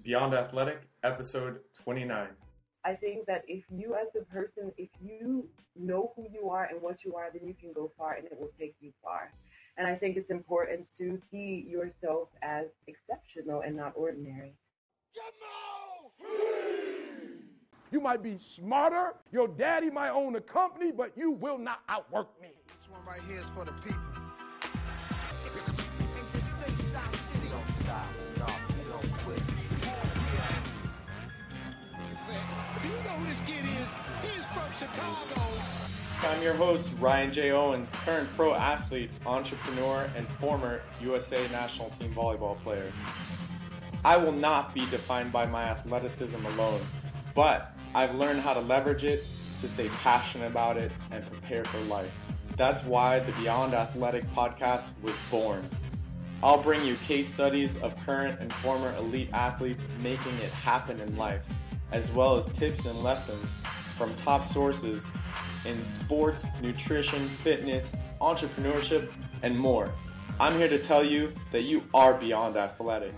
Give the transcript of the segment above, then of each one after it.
Beyond Athletic, episode 29. I think that if you as a person, if you know who you are and what you are, then you can go far and it will take you far. And I think it's important to see yourself as exceptional and not ordinary. You might be smarter, your daddy might own a company, but you will not outwork me. This one right here is for the people. Do you know who this kid is? He's from Chicago. I'm your host, Ryan J. Owens, current pro athlete, entrepreneur, and former USA national team volleyball player. I will not be defined by my athleticism alone, but I've learned how to leverage it to stay passionate about it and prepare for life. That's why the Beyond Athletic podcast was born. I'll bring you case studies of current and former elite athletes making it happen in life, as well as tips and lessons from top sources in sports, nutrition, fitness, entrepreneurship, and more. I'm here to tell you that you are beyond athletic.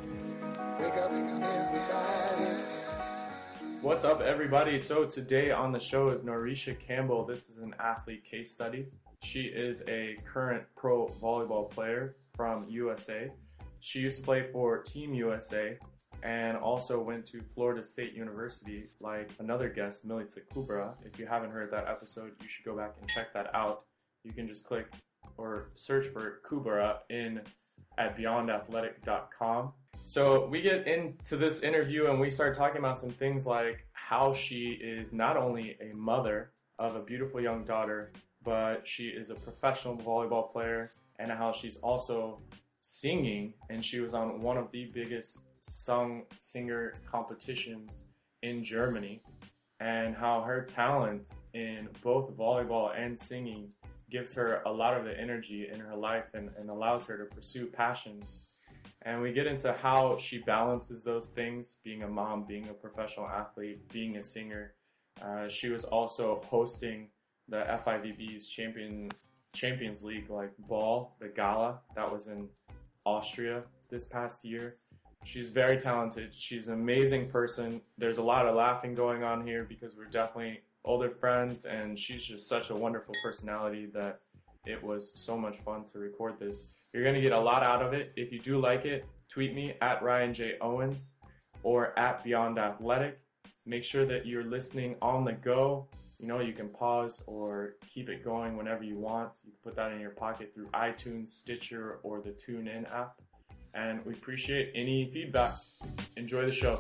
What's up, everybody? So today on the show is Norisha Campbell. This is an athlete case study. She is a current pro volleyball player from USA. She used to play for Team USA and also went to Florida State University like another guest, Milica Kubra. If you haven't heard that episode, you should go back and check that out. You can just click or search for Kubra at beyondathletic.com. So we get into this interview and we start talking about some things like how she is not only a mother of a beautiful young daughter, but she is a professional volleyball player, and how she's also singing, and she was on one of the biggest singer competitions in Germany, and how her talent in both volleyball and singing gives her a lot of the energy in her life and allows her to pursue passions. And we get into how she balances those things, being a mom, being a professional athlete, being a singer. She was also hosting the FIVB's Champions League ball, the gala that was in Austria this past year. She's very talented. She's an amazing person. There's a lot of laughing going on here because we're definitely older friends, and she's just such a wonderful personality that it was so much fun to record this. You're going to get a lot out of it. If you do like it, tweet me at Ryan J. Owens or at Beyond Athletic. Make sure that you're listening on the go. You know, you can pause or keep it going whenever you want. You can put that in your pocket through iTunes, Stitcher, or the TuneIn app. And we appreciate any feedback. Enjoy the show.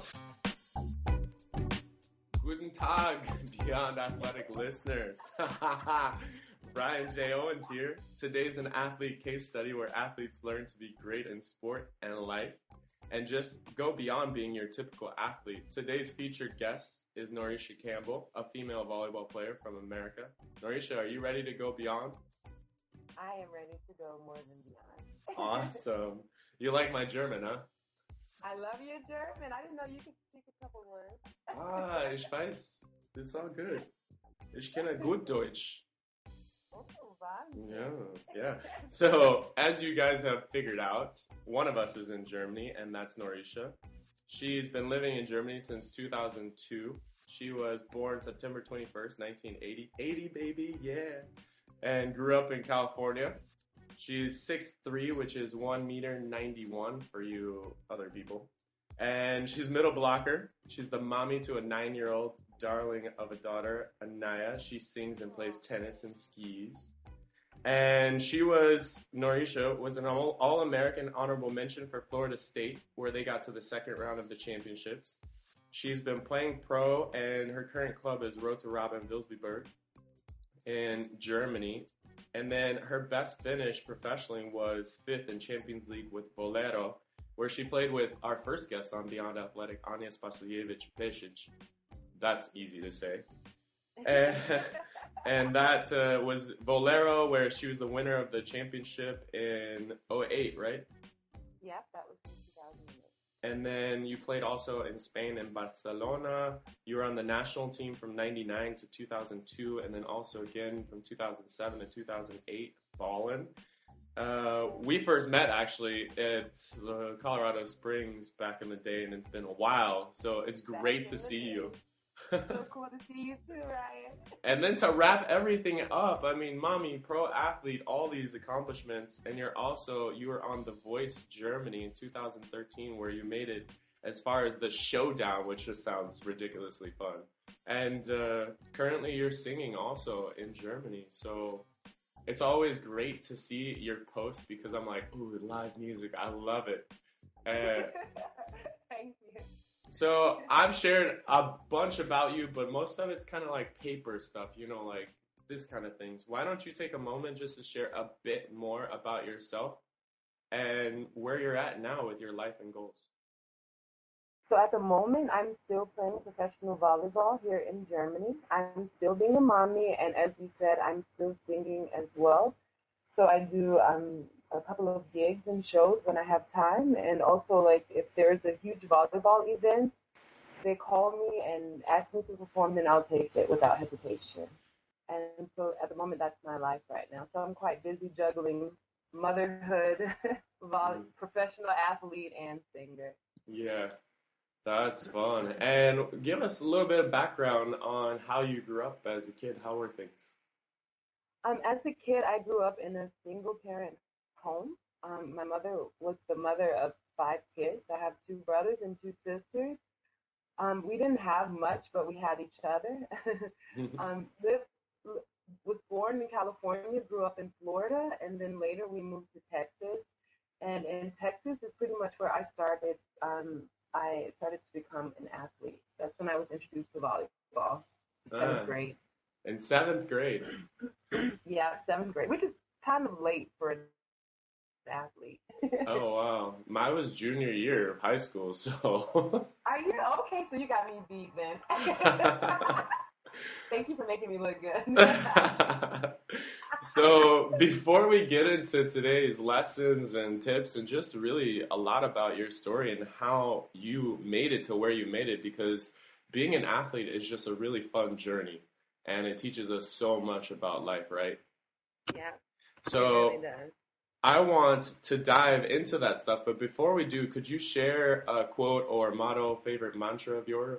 Guten Tag, Beyond Athletic listeners. Ryan J. Owens here. Today's an athlete case study where athletes learn to be great in sport and life and just go beyond being your typical athlete. Today's featured guest is Norisha Campbell, a female volleyball player from America. Norisha, are you ready to go beyond? I am ready to go more than beyond. Awesome. You like my German, huh? I love your German. I didn't know you could speak a couple words. Ich weiß. It's all good. Ich kenne gut Deutsch. Oh, wow. Yeah. So, as you guys have figured out, one of us is in Germany, and that's Norisha. She's been living in Germany since 2002. She was born September 21st, 1980. 80, baby, yeah. And grew up in California. She's 6'3", which is 1 meter 91 for you other people. And she's middle blocker. She's the mommy to a 9-year-old darling of a daughter, Anaya. She sings and plays tennis and skis. And Norisha was an All-American honorable mention for Florida State, where they got to the second round of the championships. She's been playing pro, and her current club is Roter Raben Vilsbiburg in Germany. And then her best finish professionally was 5th in Champions League with Bolero, where she played with our first guest on Beyond Athletic, Anja Spasojevic-Pesic. That's easy to say. And that was Bolero, where she was the winner of the championship in 2008, right? Yep, that was in 2008. And then you played also in Spain and Barcelona. You were on the national team from 99 to 2002, and then also again from 2007 to 2008, ballin'. We first met actually at Colorado Springs back in the day, and it's been a while. So it's great to see you. So cool to see you too, Ryan. And then to wrap everything up, I mean, mommy, pro athlete, all these accomplishments, and you were on The Voice Germany in 2013, where you made it as far as the showdown, which just sounds ridiculously fun. And currently you're singing also in Germany, so it's always great to see your post because I'm like, ooh, live music, I love it. Thank you. So I've shared a bunch about you, but most of it's kind of like paper stuff, like this kind of things. Why don't you take a moment just to share a bit more about yourself and where you're at now with your life and goals? So at the moment, I'm still playing professional volleyball here in Germany. I'm still being a mommy, and as you said, I'm still singing as well. So I do a couple of gigs and shows when I have time, and also like if there's a huge volleyball event, they call me and ask me to perform, then I'll take it without hesitation. And so at the moment, that's my life right now. So I'm quite busy juggling motherhood, professional athlete, and singer. Yeah. That's fun. And give us a little bit of background on how you grew up as a kid. How were things? As a kid, I grew up in a single-parent home. My mother was the mother of 5 kids. I have 2 brothers and 2 sisters. We didn't have much, but we had each other. Lived, was born in California, grew up in Florida, and then later we moved to Texas. And in Texas is pretty much where I started. I started to become an athlete. That's when I was introduced to volleyball. 7th grade. In 7th grade? Yeah, 7th grade, which is kind of late for an athlete. Oh, wow. Mine was junior year of high school, so. Are you? Okay, so you got me beat then. Thank you for making me look good. So before we get into today's lessons and tips and just really a lot about your story and how you made it to where you made it, because being an athlete is just a really fun journey and it teaches us so much about life, right? Yeah. So it really does. I want to dive into that stuff, but before we do, could you share a quote or motto, favorite mantra of yours?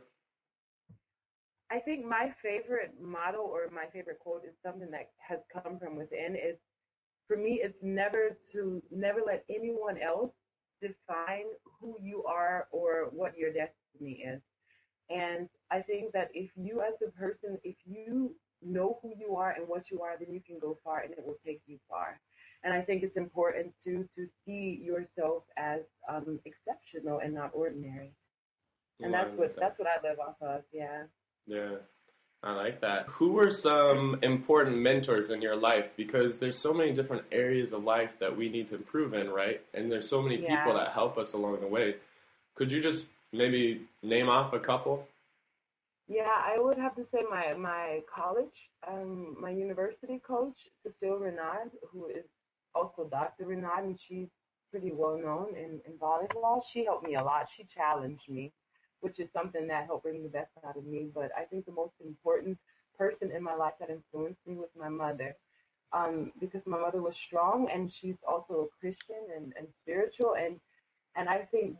I think my favorite motto or my favorite quote is something that has come from within. Is for me, it's never let anyone else define who you are or what your destiny is. And I think that if you as a person, if you know who you are and what you are, then you can go far and it will take you far. And I think it's important to see yourself as exceptional and not ordinary. And that's what I live off of. Yeah. Yeah, I like that. Who were some important mentors in your life? Because there's so many different areas of life that we need to improve in, right? And there's so many people that help us along the way. Could you just maybe name off a couple? Yeah, I would have to say my college, my university coach, Cecile Renaud, who is also Dr. Renaud, and she's pretty well known in volleyball. She helped me a lot. She challenged me, which is something that helped bring the best out of me. But I think the most important person in my life that influenced me was my mother, because my mother was strong and she's also a Christian and spiritual, and I think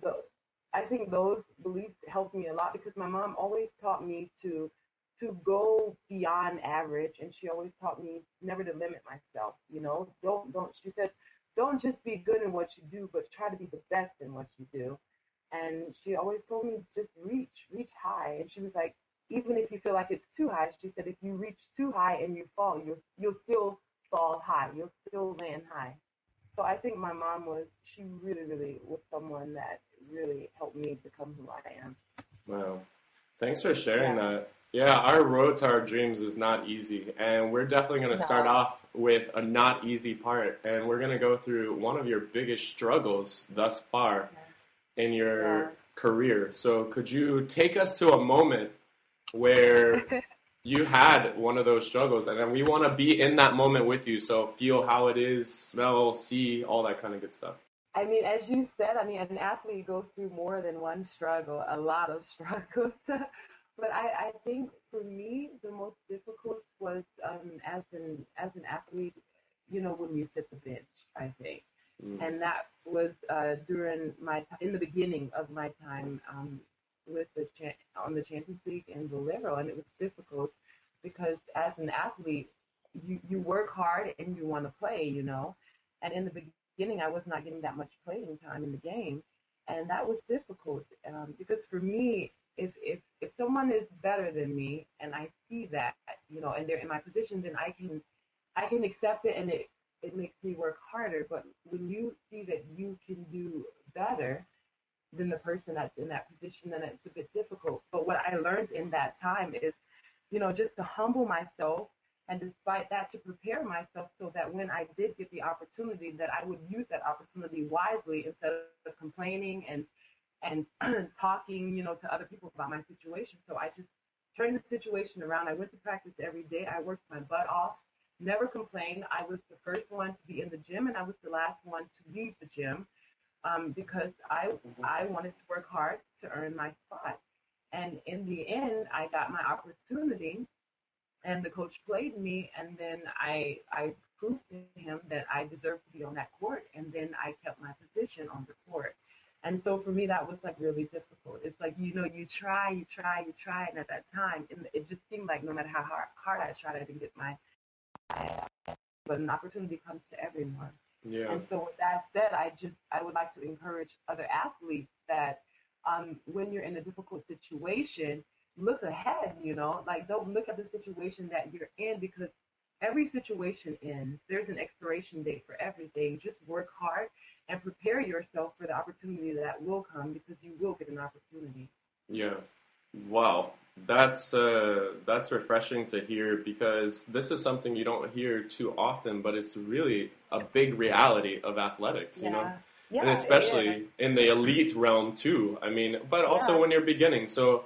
those beliefs helped me a lot because my mom always taught me to go beyond average, and she always taught me never to limit myself. Don't she said, don't just be good in what you do, but try to be the best in what you do. And she always told me, just reach high. And she was like, even if you feel like it's too high, she said, if you reach too high and you fall, you'll still fall high. You'll still land high. So I think my mom she really, really was someone that really helped me become who I am. Wow. Thanks for sharing that. Yeah, our road to our dreams is not easy. And we're definitely going to start off with a not easy part. And we're going to go through one of your biggest struggles thus far in your career. So could you take us to a moment where you had one of those struggles, and then we want to be in that moment with you, so feel how it is, smell, see, all that kind of good stuff. I mean, as you said, an athlete goes through more than one struggle, a lot of struggles. But I think for me, the most difficult was as an athlete, when you sit the bench, I think. And that was during in the beginning of my time with on the Champions League in Bolero, and it was difficult because as an athlete, you work hard and you want to play, And in the beginning, I was not getting that much playing time in the game, and that was difficult because for me, if someone is better than me and I see that, and they're in my position, then I can accept it, and it makes me work harder. But when you see that you can do better than the person that's in that position, then it's a bit difficult. But what I learned in that time is, just to humble myself, and despite that, to prepare myself so that when I did get the opportunity, that I would use that opportunity wisely instead of complaining and talking, to other people about my situation. So I just turned the situation around. I went to practice every day. I worked my butt off, never complained. I was the first one to be in the gym, and I was the last one to leave the gym because I wanted to work hard to earn my spot. And in the end, I got my opportunity, and the coach played me, and then I proved to him that I deserved to be on that court, and then I kept my position on the court. And so for me, that was like really difficult. It's like, you try, and at that time, it just seemed like no matter how hard I tried, I didn't get but an opportunity comes to everyone. Yeah. And so with that said, I would like to encourage other athletes that when you're in a difficult situation, look ahead, like don't look at the situation that you're in, because every situation ends. There's an expiration date for everything. Just work hard and prepare yourself for the opportunity that will come, because you will get an opportunity. Yeah. Wow. That's refreshing to hear, because this is something you don't hear too often, but it's really a big reality of athletics, Yeah, and especially in the elite realm too. I mean, but also when you're beginning. So,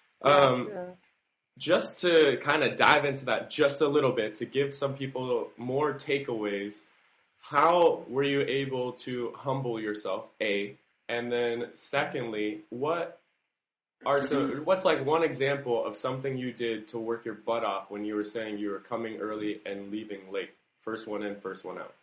just to kind of dive into that just a little bit, to give some people more takeaways, how were you able to humble yourself, A? And then secondly, what's like one example of something you did to work your butt off when you were saying you were coming early and leaving late? First one in, first one out.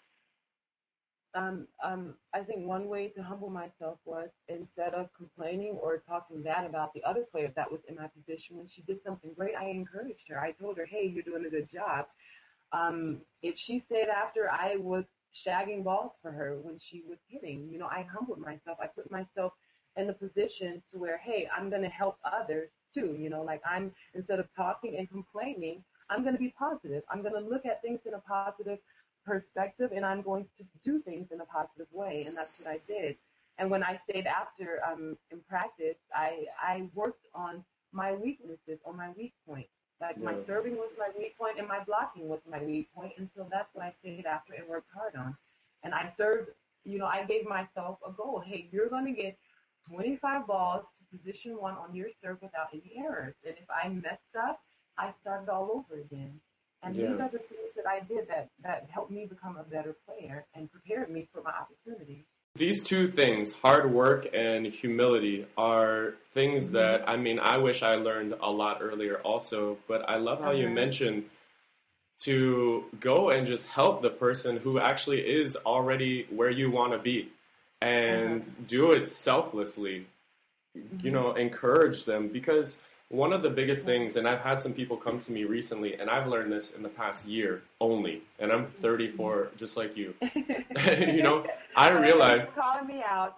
I think one way to humble myself was, instead of complaining or talking bad about the other player that was in my position, when she did something great, I encouraged her. I told her, hey, you're doing a good job. If she stayed after I was shagging balls for her when she was hitting, I humbled myself. I put myself in the position to where, hey, I'm going to help others too. Like instead of talking and complaining, I'm going to be positive. I'm going to look at things in a positive perspective, and I'm going to do things in a positive way, and that's what I did. And when I stayed after in practice, I worked on my weaknesses, on my weak points. Like my serving was my weak point, and my blocking was my weak point, and so that's what I stayed after and worked hard on. And I served, I gave myself a goal. Hey, you're going to get 25 balls to position one on your serve without any errors. And if I messed up, I started all over again. And these are the things that I did that helped me become a better player and prepared me for my opportunity. These two things, hard work and humility, are things that, I wish I learned a lot earlier also, but I love how you mentioned to go and just help the person who actually is already where you want to be, and do it selflessly, encourage them, because one of the biggest things, and I've had some people come to me recently, and I've learned this in the past year only, and I'm 34, just like you. I realized... calling me out.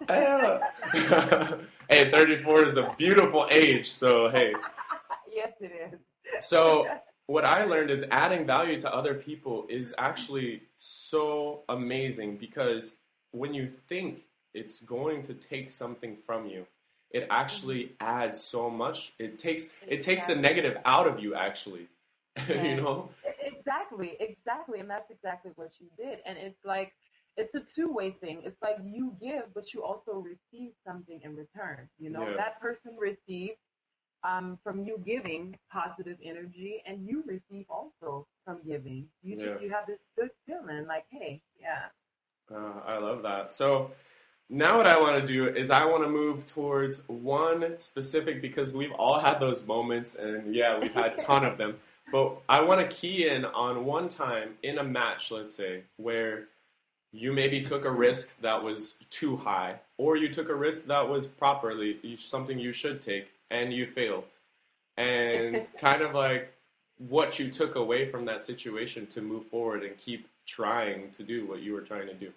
Hey, 34 is a beautiful age, so hey. Yes, it is. So what I learned is adding value to other people is actually so amazing, because when you think it's going to take something from you, it actually adds so much. It takes the negative out of you, actually. Exactly, and that's exactly what you did. And it's like, it's a two-way thing. It's like you give, but you also receive something in return. That person receives from you giving positive energy, and you receive also from giving. You have this good feeling, like, hey, I love that. So, Now what I want to do is I want to move towards one specific, because we've all had those moments, and yeah, we've had a ton of them. But I want to key in on one time in a match, let's say, where you maybe took a risk that was too high, or you took a risk that was properly something you should take, and you failed. And kind of like what you took away from that situation to move forward and keep trying to do what you were trying to do.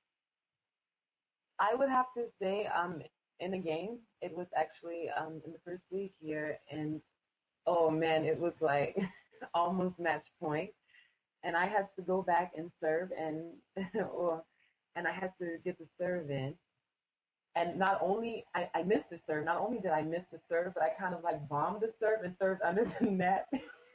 I would have to say, in a game, it was actually in the first week here, and oh man, it was like almost match point, and I had to go back and serve, and and I had to get the serve in, and not only I missed the serve, not only did I miss the serve, but I kind of like bombed the serve and served under the net.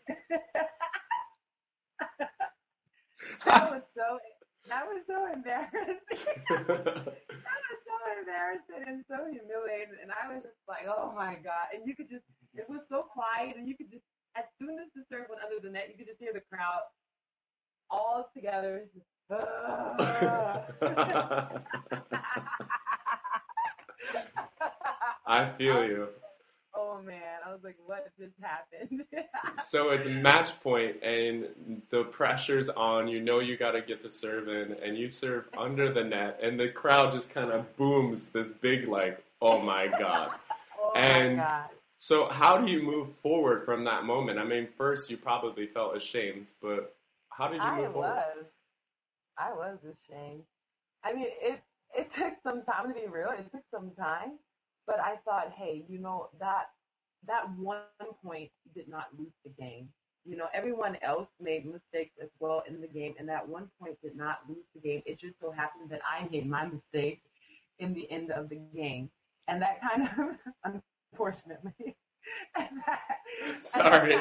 That was so embarrassing. That was so embarrassing and so humiliating. And I was just like, oh my God. And you could just, it was so quiet. And you could just, as soon as the serve went under the net, you could just hear the crowd all together. Just, I feel you. Oh man, I was like, what just happened? So it's match point, and the pressure's on. You know you got to get the serve in, and you serve under the net, and the crowd just kind of booms this big like, oh my God. Oh and my God. So how do you move forward from that moment? I mean, first you probably felt ashamed, but how did you move forward? I was ashamed. I mean, it took some time, to be real. It took some time. But I thought, hey, that 1 point did not lose the game. Everyone else made mistakes as well in the game, and that 1 point did not lose the game. It just so happened that I made my mistake in the end of the game. And that kind of, unfortunately. Sorry.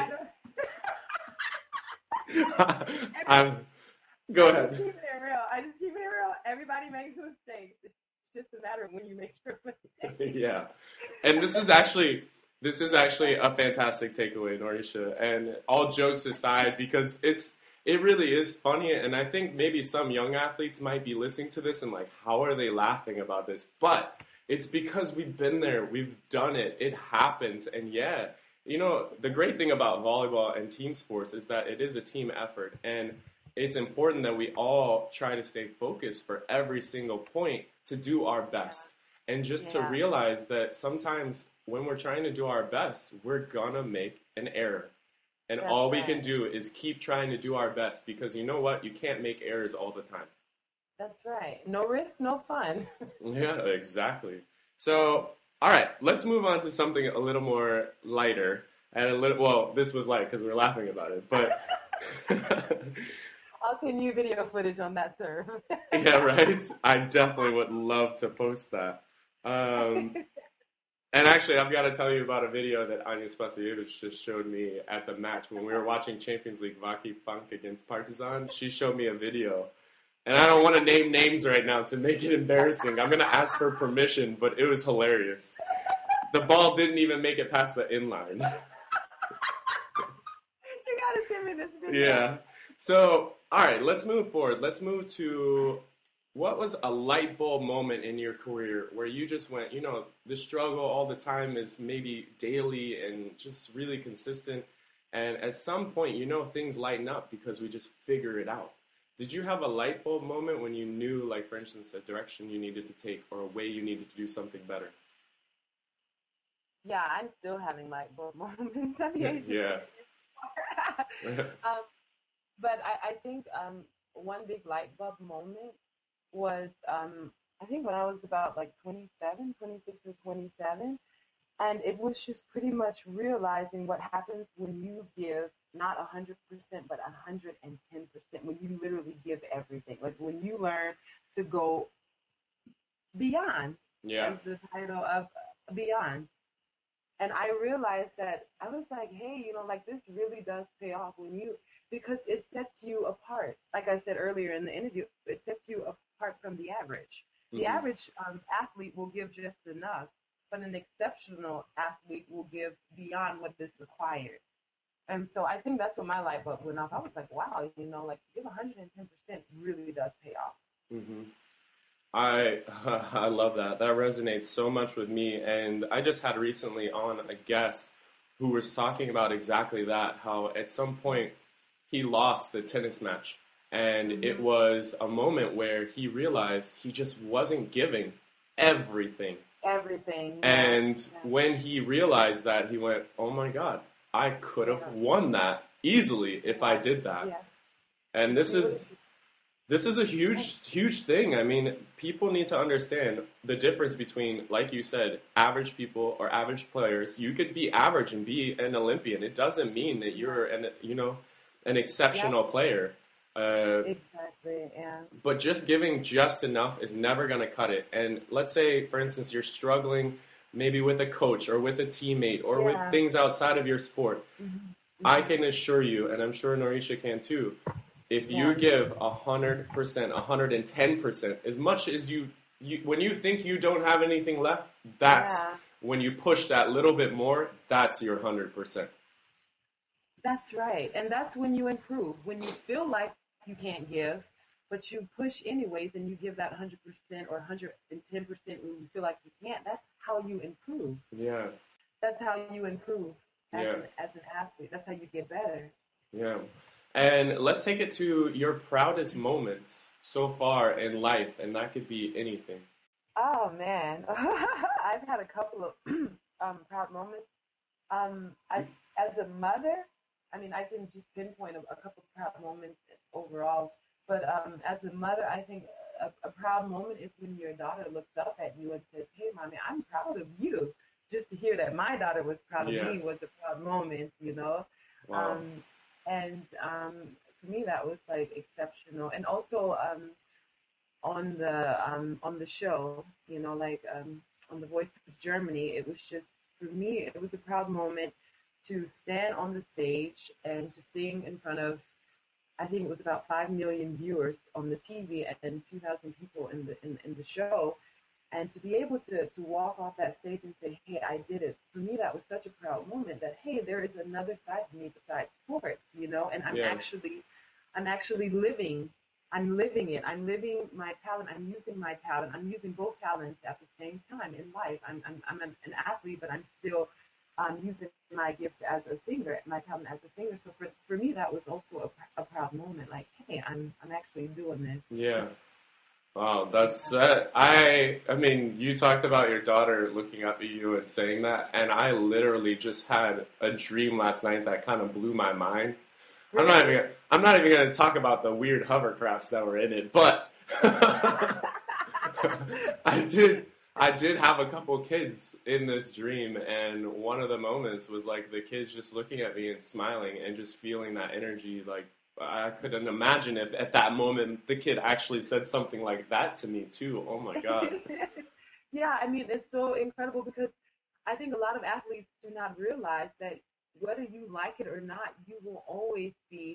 Go ahead. I just keep it real. Everybody makes mistakes. It's just a matter of when you make your mistake. Yeah. And this is actually a fantastic takeaway, Norisha. And all jokes aside, because it really is funny, and I think maybe some young athletes might be listening to this and like, how are they laughing about this? But it's because we've been there, we've done it, it happens, and yeah, the great thing about volleyball and team sports is that it is a team effort, and it's important that we all try to stay focused for every single point to do our best. And just to realize that sometimes when we're trying to do our best, we're gonna make an error. And That's all right. we can do is keep trying to do our best, because you know what? You can't make errors all the time. That's right. No risk, no fun. Yeah, exactly. So, all right, let's move on to something a little more lighter. And this was light because we were laughing about it, but... I'll send you video footage on that serve. Yeah, right? I definitely would love to post that. And actually, I've got to tell you about a video that Anya Spasievich just showed me at the match. When we were watching Champions League Vaki Funk against Partizan, she showed me a video. And I don't want to name names right now to make it embarrassing. I'm going to ask for permission, but it was hilarious. The ball didn't even make it past the inline. You got to send me this video. Yeah. So, all right, let's move forward. Let's move to... What was a light bulb moment in your career where you just went, the struggle all the time is maybe daily and just really consistent, and at some point, things lighten up because we just figure it out. Did you have a light bulb moment when you knew, like, for instance, a direction you needed to take or a way you needed to do something better? Yeah, I'm still having light bulb moments at the age Yeah. But I think one big light bulb moment was, I think when I was about like 26 or 27, and it was just pretty much realizing what happens when you give not 100%, but 110%, when you literally give everything. Like when you learn to go beyond, as the title of Beyond. And I realized that I was like, hey, like this really does pay off because it sets you apart. Like I said earlier in the interview, it sets you apart from the average. The average athlete will give just enough, but an exceptional athlete will give beyond what is required. And so I think that's when my light bulb went off. I was like, wow, like give 110% really does pay off. Mm-hmm. I love that. That resonates so much with me. And I just had recently on a guest who was talking about exactly that, how at some point he lost the tennis match. And it was a moment where he realized he just wasn't giving everything. Everything. And when he realized that, he went, oh my God, I could have won that easily if I did that. Yeah. And this is a huge thing. I mean, people need to understand the difference between, like you said, average people or average players. You could be average and be an Olympian. It doesn't mean that you're an exceptional player. Exactly, yeah. But just giving just enough is never going to cut it. And let's say, for instance, you're struggling maybe with a coach or with a teammate or with things outside of your sport. I can assure you, and I'm sure Norisha can too, if you give 100%, 110%, as much as you when you think you don't have anything left, that's when you push that little bit more, that's your 100%. That's right. And that's when you improve. When you feel like you can't give, but you push anyways and you give that 100% or 110% when you feel like you can't, that's how you improve. Yeah. That's how you improve as an athlete. That's how you get better. Yeah. And let's take it to your proudest moments so far in life, and that could be anything. Oh, man. I've had a couple of proud moments. As a mother, I mean, I can just pinpoint a couple of proud moments overall. But as a mother, I think a proud moment is when your daughter looks up at you and says, hey, Mommy, I'm proud of you. Just to hear that my daughter was proud of me was a proud moment, you know. Wow. For me, that was like exceptional. And also on the show, you know, like on The Voice of Germany, it was just, for me, it was a proud moment to stand on the stage and to sing in front of, I think it was about 5 million viewers on the TV and 2,000 people in the show, and to be able to walk off that stage and say, hey, I did it. For me, that was such a proud moment that, hey, there is another side to me besides sports, you know, and I'm actually living. I'm living it. I'm living my talent. I'm using my talent. I'm using both talents at the same time in life. I'm an athlete, but I'm still using my gift as a singer, my talent as a singer. So for me, that was also a proud moment. Like, hey, I'm actually doing this. Yeah. Wow, that's I mean, you talked about your daughter looking up at you and saying that, and I literally just had a dream last night that kind of blew my mind. Really? I'm not even going to talk about the weird hovercrafts that were in it, but I did have a couple kids in this dream, and one of the moments was like the kids just looking at me and smiling and just feeling that energy. Like, I couldn't imagine if at that moment the kid actually said something like that to me too. Oh my God. Yeah, I mean, it's so incredible because I think a lot of athletes do not realize that whether you like it or not, you will always be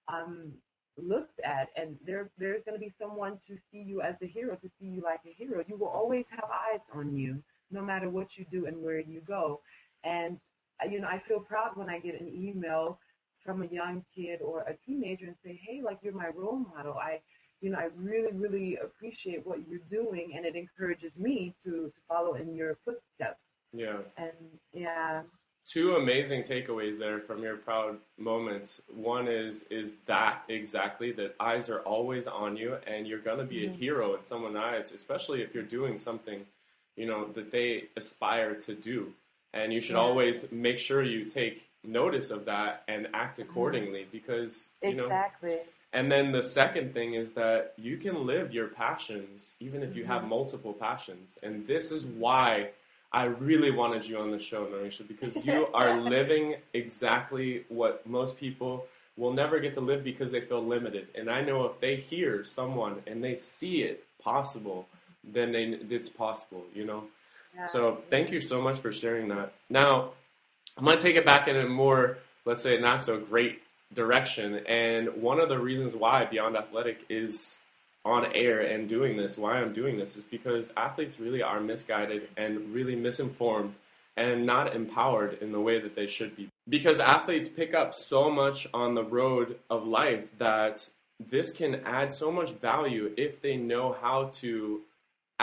looked at, and there's going to be someone to see you as a hero, to see you like a hero. You will always have eyes on you, no matter what you do and where you go. And, you know, I feel proud when I get an email from a young kid or a teenager and say, hey, like, you're my role model. I really, really appreciate what you're doing, and it encourages me to follow in your footsteps. Yeah. And, yeah. Two amazing takeaways there from your proud moments. One is that exactly, that eyes are always on you, and you're going to be a hero in someone's eyes, especially if you're doing something, you know, that they aspire to do. And you should always make sure you take notice of that and act accordingly, because, you know. Exactly. And then the second thing is that you can live your passions even if you have multiple passions. And this is why I really wanted you on the show, Norisha, because you are living exactly what most people will never get to live because they feel limited. And I know if they hear someone and they see it possible, then it's possible, you know? Yeah. So thank you so much for sharing that. Now, I'm going to take it back in a more, let's say, not so great direction. And one of the reasons why Beyond Athletic is on air and doing this, why I'm doing this, is because athletes really are misguided and really misinformed and not empowered in the way that they should be. Because athletes pick up so much on the road of life that this can add so much value if they know how to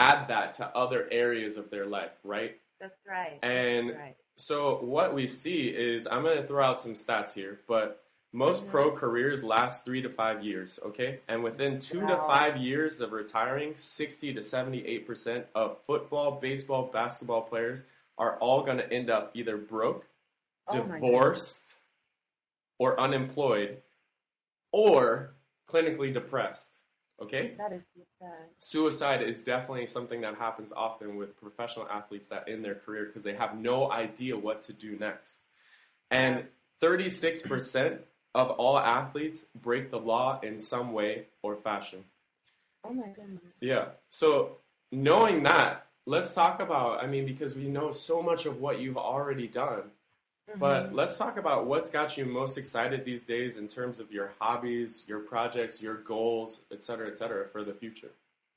add that to other areas of their life, right? That's right. And That's right. so what we see is, I'm going to throw out some stats here, but most pro careers last 3 to 5 years, okay? And within 2 to 5 years of retiring, 60 to 78% of football, baseball, basketball players are all going to end up either broke, divorced, or unemployed, or clinically depressed, okay? That is sad. Suicide is definitely something that happens often with professional athletes that end their career because they have no idea what to do next. And 36% of all athletes break the law in some way or fashion. Oh my goodness. Yeah. So knowing that, let's talk about, I mean, because we know so much of what you've already done, but let's talk about what's got you most excited these days in terms of your hobbies, your projects, your goals, et cetera, for the future.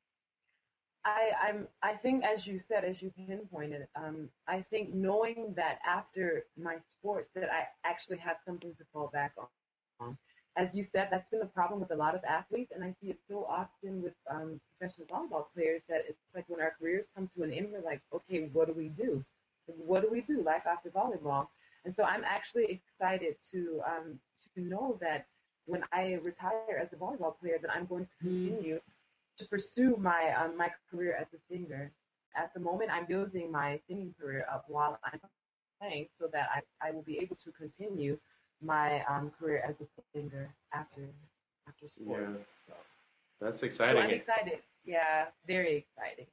I think, as you said, as you pinpointed, I think knowing that after my sports that I actually have something to fall back on. As you said, that's been the problem with a lot of athletes, and I see it so often with professional volleyball players that it's like when our careers come to an end, we're like, okay, what do we do? What do we do life after volleyball? And so I'm actually excited to know that when I retire as a volleyball player, that I'm going to continue to pursue my my career as a singer. At the moment, I'm building my singing career up while I'm playing, so that I will be able to continue my career as a singer after sports. Yeah. So, That's exciting. I'm excited. Yeah, very exciting.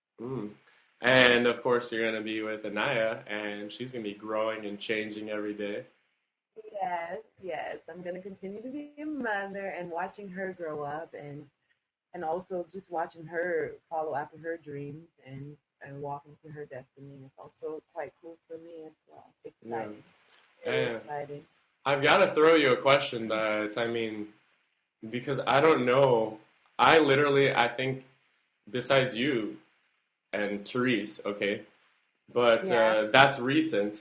And of course, you're going to be with Anaya, and she's going to be growing and changing every day. Yes. I'm going to continue to be a mother and watching her grow up, and also just watching her follow after her dreams and walk into her destiny. It's also quite cool for me as well. Exciting. Very exciting. I've got to throw you a question that, I mean, because I don't know. I think, besides you and Therese, okay, but that's recent.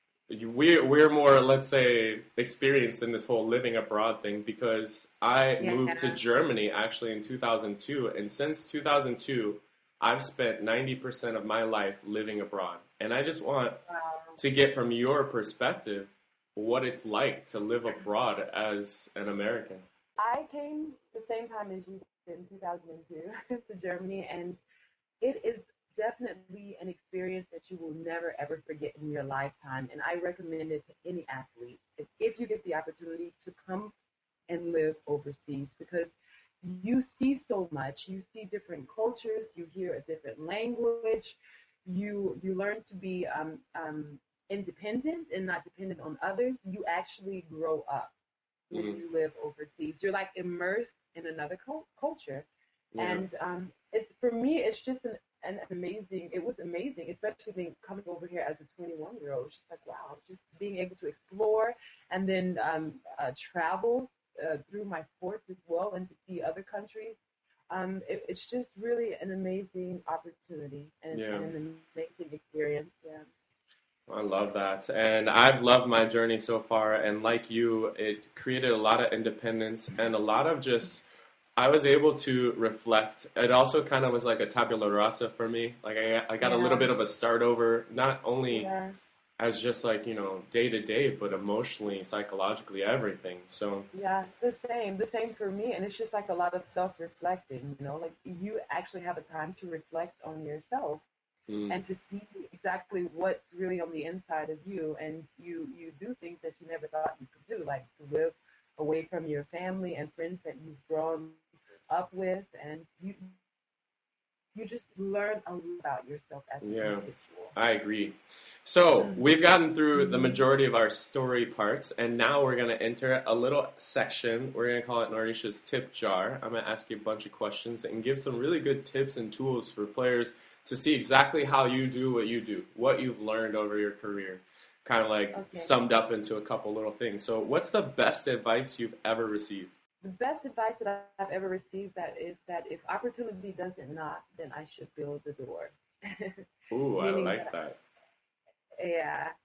We're more, let's say, experienced in this whole living abroad thing because I moved to Germany actually in 2002, and since 2002, I've spent 90% of my life living abroad. And I just want to get from your perspective what it's like to live abroad as an American. I came the same time as you in 2002 to Germany, and it is definitely an experience that you will never, ever forget in your lifetime. And I recommend it to any athlete if you get the opportunity to come and live overseas, because you see so much. You see different cultures. You hear a different language. You learn to be independent and not dependent on others. You actually grow up when you live overseas. You're like immersed in another culture. And it's, for me, it's just it was amazing, especially coming over here as a 21-year-old. It's just like, wow, just being able to explore and then travel through my sports as well and to see other countries. It's just really an amazing opportunity and an amazing experience. Yeah. I love that. And I've loved my journey so far. And like you, it created a lot of independence and a lot of just, I was able to reflect. It also kind of was like a tabula rasa for me. Like I got a little bit of a start over, not only as just like, day to day, but emotionally, psychologically, everything. So yeah, the same for me. And it's just like a lot of self-reflecting, like you actually have a time to reflect on yourself. And to see exactly what's really on the inside of you, and you do things that you never thought you could do, like to live away from your family and friends that you've grown up with, and you just learn a lot about yourself as an individual. I agree. So we've gotten through the majority of our story parts, and now we're going to enter a little section. We're going to call it Naurisha's Tip Jar. I'm going to ask you a bunch of questions and give some really good tips and tools for players to see exactly how you do, what you've learned over your career, kind of like summed up into a couple little things. So what's the best advice you've ever received? The best advice that I've ever received is that if opportunity doesn't knock, then I should build the door. Ooh, I like that. Yeah.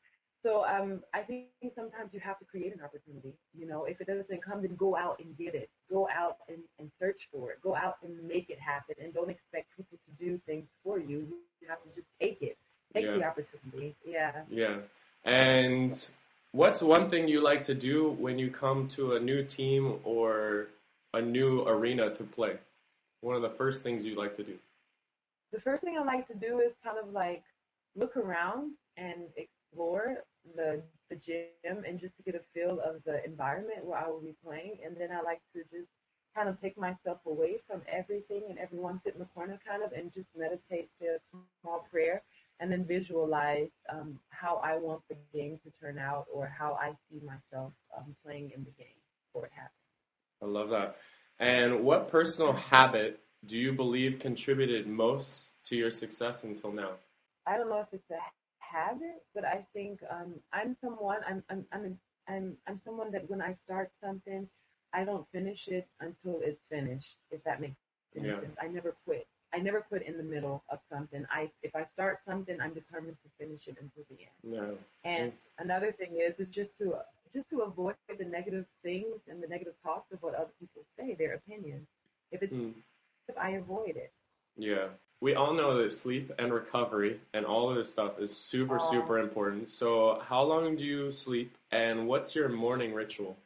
So I think sometimes you have to create an opportunity. You know, if it doesn't come, then go out and get it. Go out and search for it. Go out and make it happen. And don't expect people to do things for you. You have to just take it. Take the opportunity. Yeah. Yeah. And what's one thing you like to do when you come to a new team or a new arena to play? One of the first things you like to do? The first thing I like to do is kind of like look around and explore the gym and just to get a feel of the environment where I will be playing. And then I like to just kind of take myself away from everything and everyone sit in the corner kind of and just meditate, say a small prayer, and then visualize how I want the game to turn out or how I see myself playing in the game before it happens. I love that. And what personal habit do you believe contributed most to your success until now? I don't know if it's a habit, but I think I'm someone that when I start something, I don't finish it until it's finished. If that makes sense. I never quit. I never quit in the middle of something. If I start something, I'm determined to finish it until the end. And another thing is just to avoid the negative things and the negative talks of what other people say, their opinions. If I avoid it. Yeah. We all know that sleep and recovery and all of this stuff is super important. So how long do you sleep and what's your morning ritual?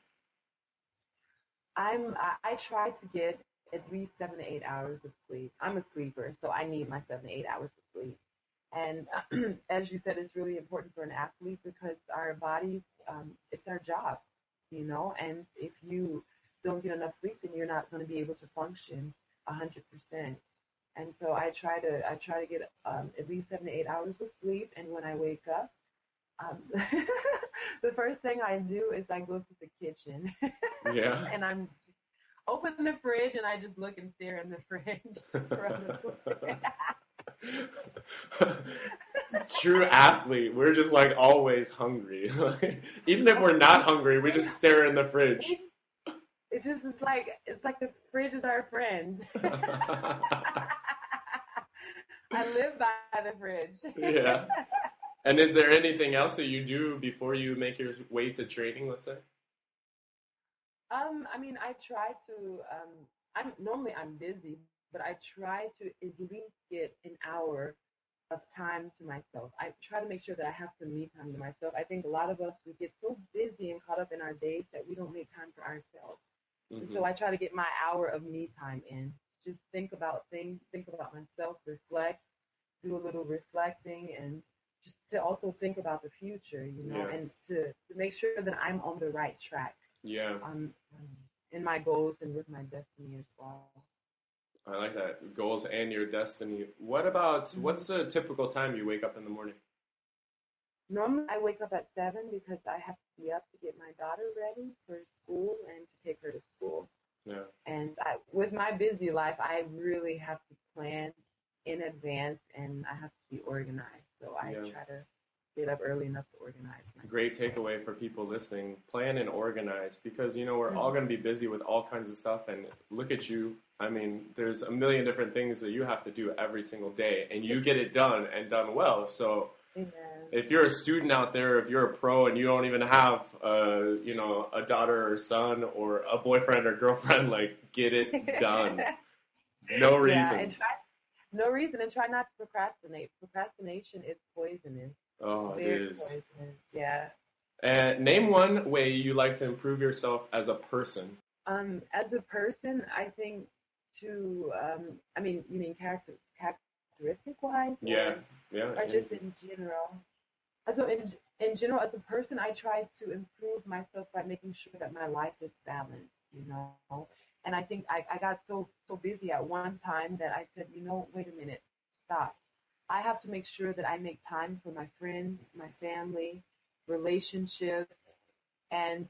I try to get at least 7 to 8 hours of sleep. I'm a sleeper, so I need my 7 to 8 hours of sleep. And as you said, it's really important for an athlete because our bodies, it's our job, you know, and if you don't get enough sleep, then you're not going to be able to function 100%. And so I try to get at least 7 to 8 hours of sleep. And when I wake up, the first thing I do is I go to the kitchen. Yeah. And I'm open the fridge and I just look and stare in the fridge. True athlete. We're just like always hungry. Even if we're not hungry, we just stare in the fridge. It's like the fridge is our friend. I live by the fridge. Yeah. And is there anything else that you do before you make your way to training, let's say? I mean, I try to, I'm busy, but I try to at least get an hour of time to myself. I try to make sure that I have some me time to myself. I think a lot of us, we get so busy and caught up in our days that we don't make time for ourselves. Mm-hmm. So I try to get my hour of me time in. Just think about things, think about myself, reflect, do a little reflecting, and just to also think about the future, you know, and to make sure that I'm on the right track. Yeah. In my goals and with my destiny as well. I like that. Goals and your destiny. What about, what's the typical time you wake up in the morning? Normally I wake up at 7 because I have to be up to get my daughter ready for school and to take her to school. Yeah. And with my busy life, I really have to plan in advance and I have to be organized. So I try to get up early enough to organize myself. Great takeaway for people listening. Plan and organize because, you know, we're all going to be busy with all kinds of stuff. And look at you. I mean, there's a million different things that you have to do every single day. And you get it done and done well. So if you're a student out there, if you're a pro and you don't even have, you know, a daughter or son or a boyfriend or girlfriend, like, get it done. No reasons. No reason. And try not to procrastinate. Procrastination is poisonous. Oh, it is. Poisonous. Yeah. And name one way you like to improve yourself as a person. As a person, I think to, I mean, you mean characteristic-wise? Yeah. Or just in general? So in general, as a person, I try to improve myself by making sure that my life is balanced, you know. And I think I got so busy at one time that I said, you know, wait a minute, stop. I have to make sure that I make time for my friends, my family, relationships, and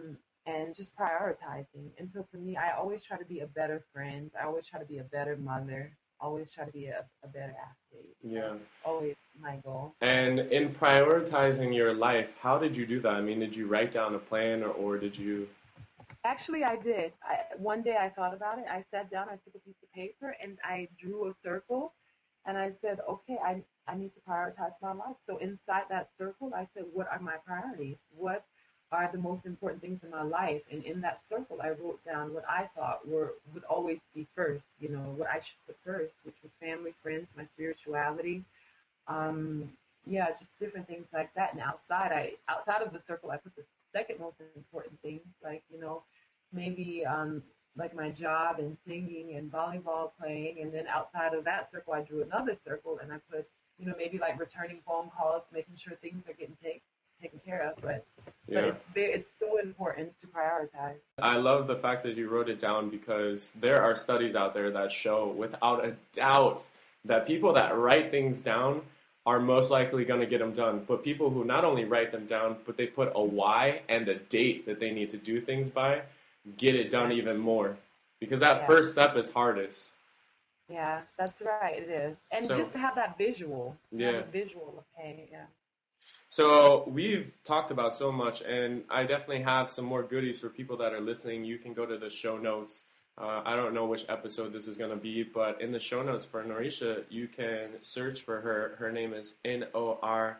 just prioritizing. And so for me, I always try to be a better friend. I always try to be a better mother. Always try to be a better athlete. Yeah. That's always my goal. And in prioritizing your life, how did you do that? I mean, did you write down a plan or did you? Actually, I did. One day I thought about it. I sat down, I took a piece of paper, and I drew a circle. And I said, okay, I need to prioritize my life. So inside that circle, I said, what are my priorities? What are the most important things in my life? And in that circle, I wrote down what I thought would always be first, what I should put first, which was family, friends, my spirituality. Yeah, just different things like that. And outside of the circle, I put the second most important things, like, maybe like my job and singing and volleyball playing. And then outside of that circle, I drew another circle and I put, maybe like returning phone calls, making sure things are getting taken care of. But it's so important to prioritize. I love the fact that you wrote it down, because there are studies out there that show without a doubt that people that write things down are most likely going to get them done. But people who not only write them down, but they put a why and a date that they need to do things by, get it done even more. Because that first step is hardest. Yeah, that's right, it is. And just to have that visual. Have a visual of, hey, So we've talked about so much, and I definitely have some more goodies for people that are listening. You can go to the show notes. I don't know which episode this is going to be, but in the show notes for Norisha, you can search for her. Her name is Norisha.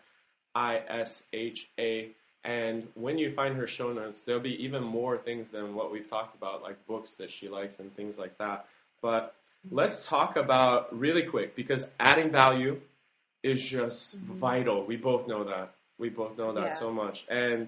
And when you find her show notes, there'll be even more things than what we've talked about, like books that she likes and things like that. But let's talk about really quick, because adding value is just vital. We both know that. So much. And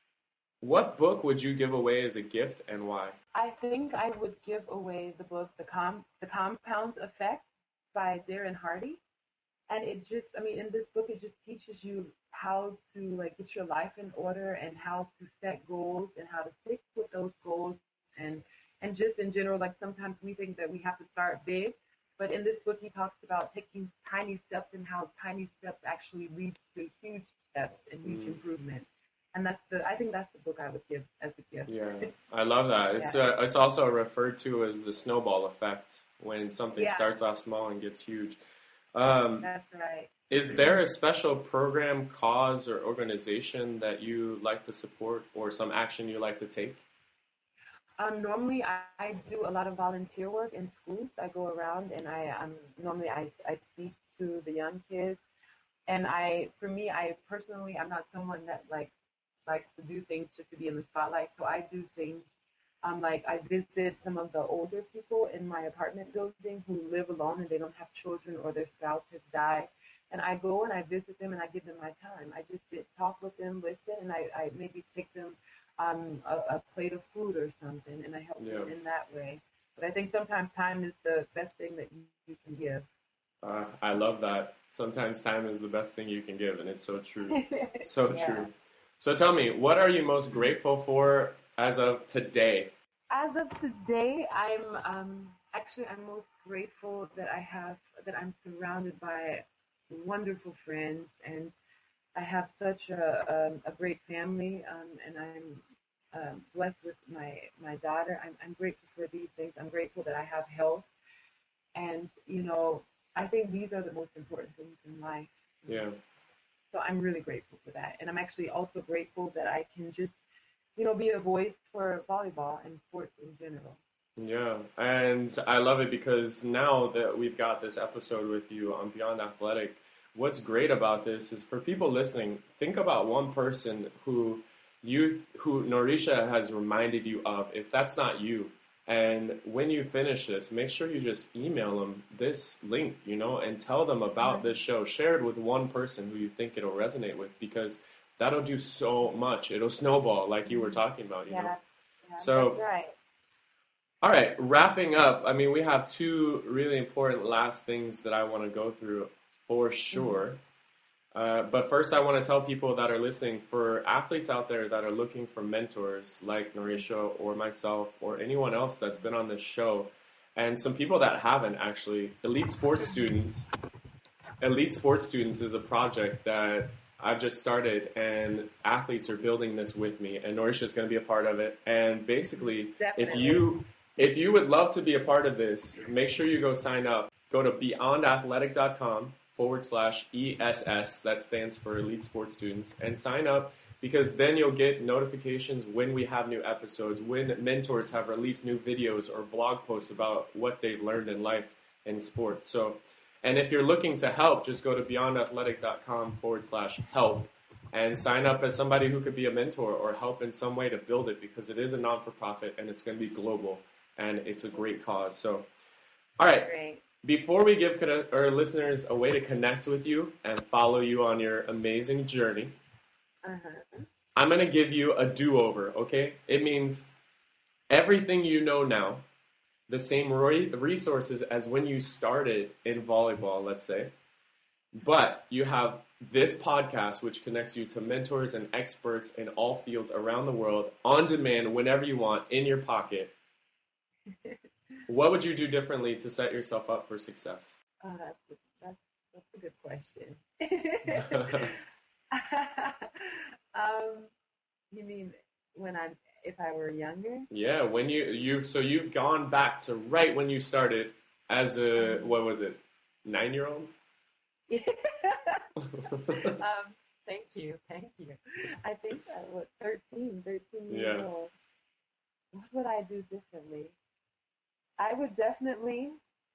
what book would you give away as a gift, and why? I think I would give away the book, The Compound Effect by Darren Hardy. And it just, in this book, it just teaches you how to get your life in order and how to set goals and how to stick with those goals. And just in general, sometimes we think that we have to start big. But in this book, he talks about taking tiny steps and how tiny steps actually lead to huge steps and huge improvement. And I think that's the book I would give as a gift. Yeah, I love that. It's also referred to as the snowball effect, when something starts off small and gets huge. That's right. Is there a special program, cause, or organization that you like to support, or some action you like to take? Normally, I do a lot of volunteer work in schools. I go around and normally I speak to the young kids. And for me, personally, I'm not someone that likes to do things just to be in the spotlight. So I do things I visit some of the older people in my apartment building who live alone and they don't have children or their spouse has died. And I go and I visit them and I give them my time. I just talk with them, listen, and I maybe take them a plate of food or something, and I help them in that way. But I think sometimes time is the best thing that you can give. I love that. Sometimes time is the best thing you can give, and it's so true. So true. So tell me, what are you most grateful for as of today? As of today, I'm most grateful that I'm surrounded by wonderful friends, and I have such a great family, and I'm blessed with my daughter. I'm grateful for these things. I'm grateful that I have health, and I think these are the most important things in life. Yeah. So I'm really grateful for that, and I'm actually also grateful that I can just be a voice for volleyball and sports in general. Yeah, and I love it because now that we've got this episode with you on Beyond Athletic, what's great about this is for people listening, think about one person who Norisha has reminded you of, if that's not you. And when you finish this, make sure you just email them this link, and tell them about this show. Share it with one person who you think it'll resonate with, because that'll do so much. It'll snowball, like you were talking about, you know. Yeah, so, that's right. All right, wrapping up, we have two really important last things that I want to go through for sure. But first, I want to tell people that are listening, for athletes out there that are looking for mentors like Norisha or myself or anyone else that's been on this show, and some people that haven't actually, Elite Sports Students is a project that I've just started, and athletes are building this with me, and Norisha is going to be a part of it. And basically, if you would love to be a part of this, make sure you go sign up. Go to beyondathletic.com/ESS, that stands for Elite Sports Students, and sign up, because then you'll get notifications when we have new episodes, when mentors have released new videos or blog posts about what they've learned in life and sport. So, And if you're looking to help, just go to beyondathletic.com/help and sign up as somebody who could be a mentor or help in some way to build it, because it is a non-for-profit and it's going to be global and it's a great cause. So, all right. Great. Before we give our listeners a way to connect with you and follow you on your amazing journey, I'm going to give you a do-over, okay? It means everything you know now, the same resources as when you started in volleyball, let's say, but you have this podcast, which connects you to mentors and experts in all fields around the world, on demand, whenever you want, in your pocket. What would you do differently to set yourself up for success? That's a good question. You mean if I were younger? Yeah, when you've gone back to right when you started as a, what was it, 9-year-old? Yeah. Thank you. I think I was 13 years old. What would I do differently? I would definitely,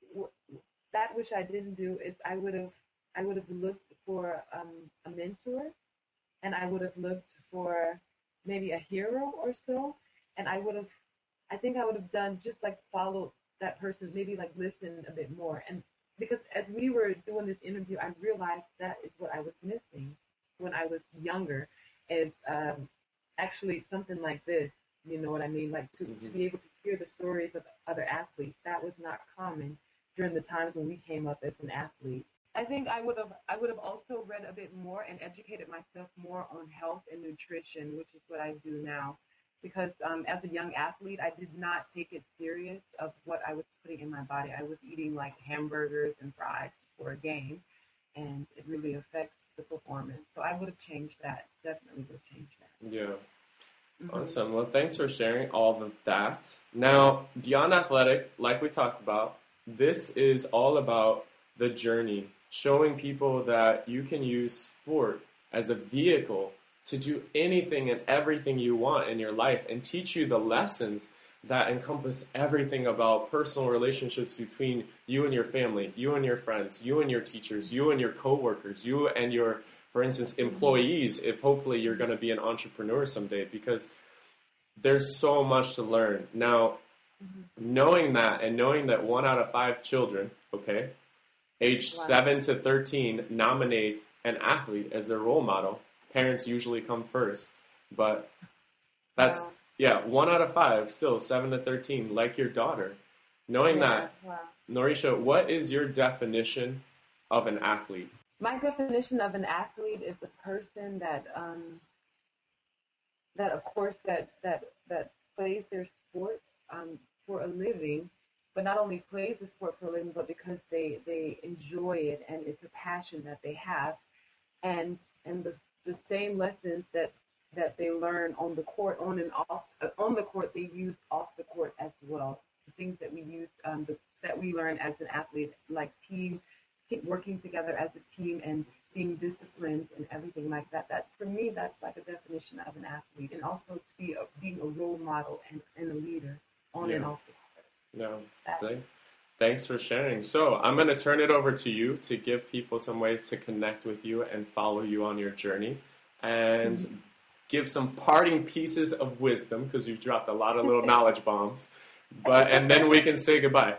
that which I didn't do is I would have looked for a mentor, and I would have looked for maybe a hero or so, and I think I would have done just like follow that person, maybe like listen a bit more. And because as we were doing this interview, I realized that is what I was missing when I was younger, is actually something like this. You know what I mean? Like to be able to hear the stories of other athletes. That was not common during the times when we came up as an athlete. I think I would have also read a bit more and educated myself more on health and nutrition, which is what I do now. Because as a young athlete, I did not take it serious of what I was putting in my body. I was eating like hamburgers and fries for a game, and it really affects the performance. So I would have changed that. Definitely would have changed that. Yeah. Awesome. Well, thanks for sharing all of that. Now, Beyond Athletic, like we talked about, this is all about the journey, showing people that you can use sport as a vehicle to do anything and everything you want in your life, and teach you the lessons that encompass everything about personal relationships between you and your family, you and your friends, you and your teachers, you and your coworkers, you and your, for instance, employees, if hopefully you're going to be an entrepreneur someday, because there's so much to learn. Now, knowing that, and knowing that 1 out of 5 children, okay, age 7 to 13, nominate an athlete as their role model. Parents usually come first, but that's, 1 out of 5, still 7 to 13, like your daughter. Knowing that, Norisha, what is your definition of an athlete? My definition of an athlete is a person that of course, that plays their sport for a living, but not only plays the sport for a living, but because they enjoy it, and it's a passion that they have, and the same lessons that they learn on the court, on the court, they use off the court as well. The things that we use, that we learn as an athlete, like working together as a team and being disciplined and everything like that. That, for me, that's like a definition of an athlete, and also to be being a role model and a leader on and off the court. Thanks for sharing. So I'm going to turn it over to you to give people some ways to connect with you and follow you on your journey, and give some parting pieces of wisdom, because you've dropped a lot of little knowledge bombs. And then we can say goodbye.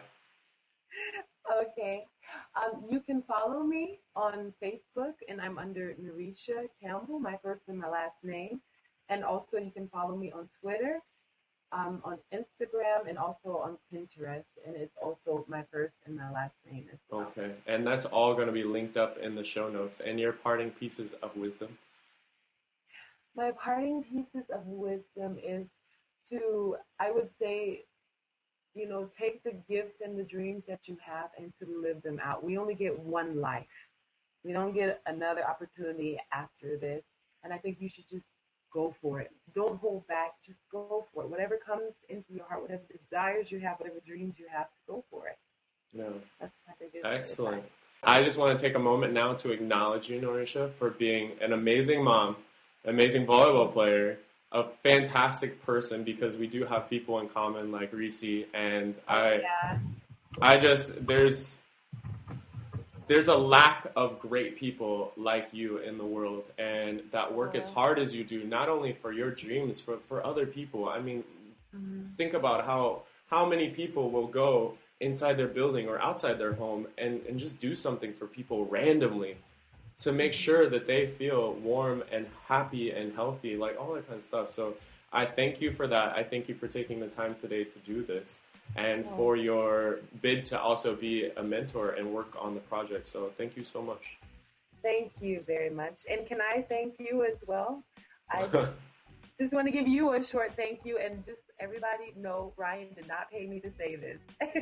Okay. You can follow me on Facebook, and I'm under Norisha Campbell, my first and my last name. And also you can follow me on Twitter, on Instagram, and also on Pinterest. And it's also my first and my last name as well. Okay. And that's all going to be linked up in the show notes. And your parting pieces of wisdom? My parting pieces of wisdom is to, I would say, take the gifts and the dreams that you have and to live them out. We only get one life. We don't get another opportunity after this. And I think you should just go for it. Don't hold back. Just go for it. Whatever comes into your heart, whatever desires you have, whatever dreams you have, go for it. No. That's my biggest Excellent. advice. I just want to take a moment now to acknowledge you, Norisha, for being an amazing mom, amazing volleyball player, a fantastic person, because we do have people in common like Reese, and there's there's a lack of great people like you in the world, and that work as hard as you do, not only for your dreams, for other people. I mean, think about how many people will go inside their building or outside their home and just do something for people randomly to make sure that they feel warm and happy and healthy, like all that kind of stuff. So I thank you for that. I thank you for taking the time today to do this and for your bid to also be a mentor and work on the project. So thank you so much. Thank you very much. And can I thank you as well? I just want to give you a short thank you, and just everybody know Ryan did not pay me to say this.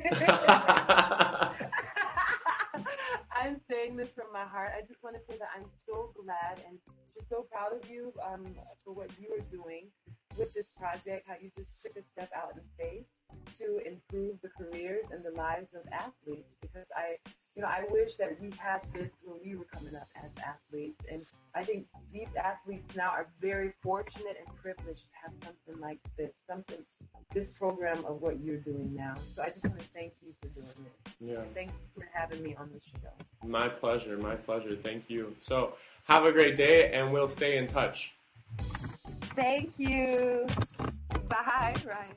I'm saying this from my heart. I just want to say that I'm so glad and just so proud of you for what you are doing with this project, how you just took a step out in faith to improve the careers and the lives of athletes. Because I wish that we had this when we were coming up as athletes. And I think these athletes now are very fortunate and privileged to have something like this, this program of what you're doing now. So I just want to thank you for doing this. Yeah. And thank you for having me on the show. My pleasure. My pleasure. Thank you. So have a great day, and we'll stay in touch. Thank you. Bye, Ryan.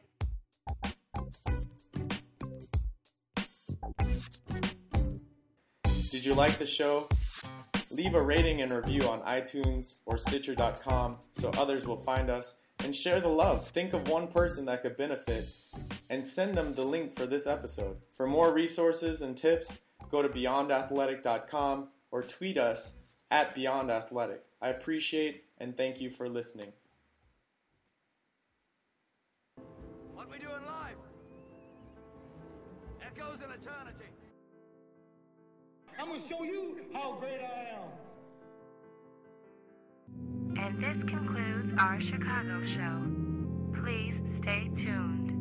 Did you like the show? Leave a rating and review on iTunes or Stitcher.com so others will find us, and share the love. Think of one person that could benefit and send them the link for this episode. For more resources and tips, go to BeyondAthletic.com or tweet us at BeyondAthletic. I appreciate and thank you for listening. What we do in life echoes in eternity. I'm going to show you how great I am. And this concludes our Chicago show. Please stay tuned.